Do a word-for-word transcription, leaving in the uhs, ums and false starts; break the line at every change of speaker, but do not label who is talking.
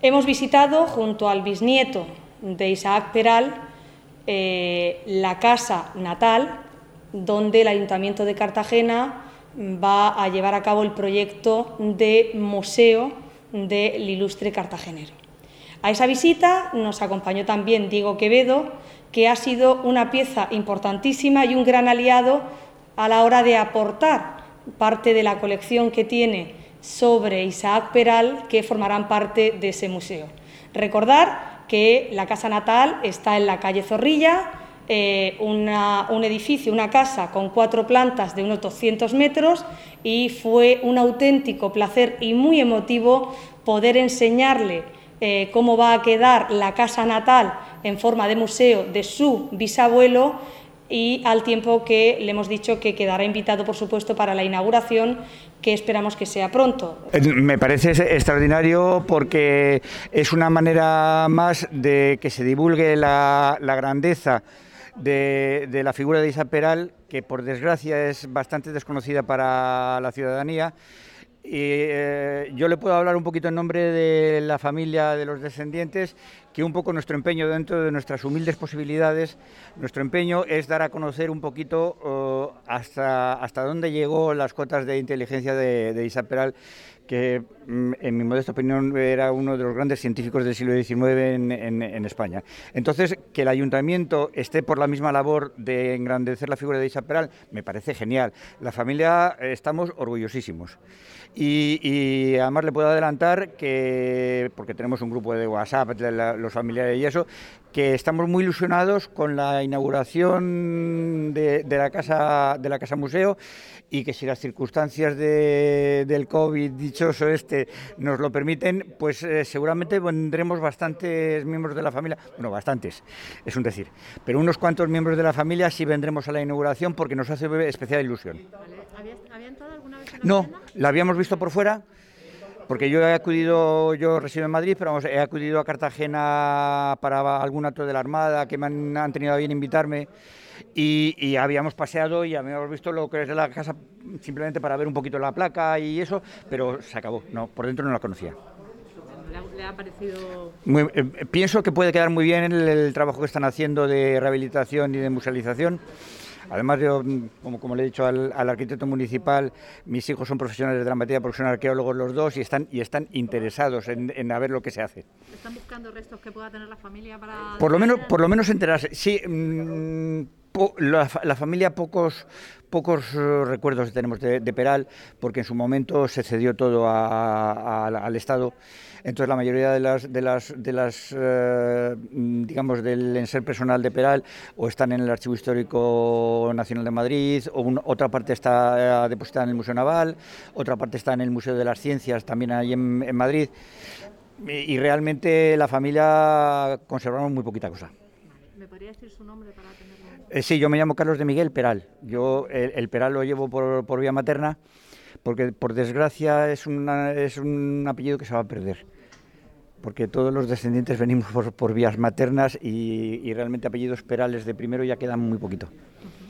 Hemos visitado, junto al bisnieto de Isaac Peral, eh, la casa natal, donde el Ayuntamiento de Cartagena va a llevar a cabo el proyecto de museo del ilustre cartagenero. A esa visita nos acompañó también Diego Quevedo, que ha sido una pieza importantísima y un gran aliado a la hora de aportar parte de la colección que tiene sobre Isaac Peral, que formarán parte de ese museo. Recordar que la casa natal está en la calle Zorrilla, eh, una, un edificio, una casa con cuatro plantas de unos doscientos metros, y fue un auténtico placer y muy emotivo poder enseñarle eh, cómo va a quedar la casa natal en forma de museo de su bisabuelo, y al tiempo que le hemos dicho que quedará invitado, por supuesto, para la inauguración, que esperamos que sea pronto.
Me parece extraordinario porque es una manera más de que se divulgue la, la grandeza de, de la figura de Isaac Peral, que por desgracia es bastante desconocida para la ciudadanía. Y eh, yo le puedo hablar un poquito en nombre de la familia, de los descendientes, que un poco nuestro empeño, dentro de nuestras humildes posibilidades, nuestro empeño es dar a conocer un poquito uh, hasta, hasta dónde llegó las cotas de inteligencia de, de Isaac Peral, que en mi modesta opinión era uno de los grandes científicos del siglo diecinueve en, en, en España. Entonces, que el Ayuntamiento esté por la misma labor de engrandecer la figura de Isaac Peral me parece genial. La familia estamos orgullosísimos. Y, y además le puedo adelantar que, porque tenemos un grupo de WhatsApp de la, los familiares y eso, que estamos muy ilusionados con la inauguración de, de, la, casa, de la Casa Museo, y que si las circunstancias de, del COVID dichoso este nos lo permiten, pues eh, seguramente vendremos bastantes miembros de la familia, bueno, bastantes, es un decir, pero unos cuantos miembros de la familia sí vendremos a la inauguración porque nos hace especial ilusión.
Vale. ¿Había entrado alguna vez en la
No,
tienda?
la habíamos visto por fuera, porque yo he acudido, yo resido en Madrid, pero vamos, he acudido a Cartagena para algún acto de la Armada, que me han, han tenido a bien invitarme, y, y habíamos paseado y habíamos visto lo que es la casa simplemente para ver un poquito la placa y eso, pero se acabó, no, por dentro no la conocía.
¿Le ha, le ha parecido...?
Muy, eh, pienso que puede quedar muy bien el, el trabajo que están haciendo de rehabilitación y de musealización. Además, yo, como, como le he dicho al, al arquitecto municipal, mis hijos son profesionales de la materia porque son arqueólogos los dos y están, y están interesados en, en a ver lo que se hace.
¿Están buscando restos que pueda tener la familia para...?
Por lo menos, por lo menos enterarse. Sí, mmm, po, la, la familia pocos... Pocos uh, recuerdos tenemos de, de Peral, porque en su momento se cedió todo a, a, a, al Estado. Entonces la mayoría de las, de las, de las uh, digamos, del enser personal de Peral o están en el Archivo Histórico Nacional de Madrid, o un, otra parte está uh, depositada en el Museo Naval, otra parte está en el Museo de las Ciencias, también ahí en, en Madrid. Y, y realmente la familia conservamos muy poquita cosa.
¿Me podría decir su nombre para tenerlo?
Eh, sí, yo me llamo Carlos de Miguel Peral. Yo el, el Peral lo llevo por, por vía materna, porque por desgracia es, una, es un apellido que se va a perder, porque todos los descendientes venimos por, por vías maternas y, y realmente apellidos Perales de primero ya quedan muy poquito.
Uh-huh.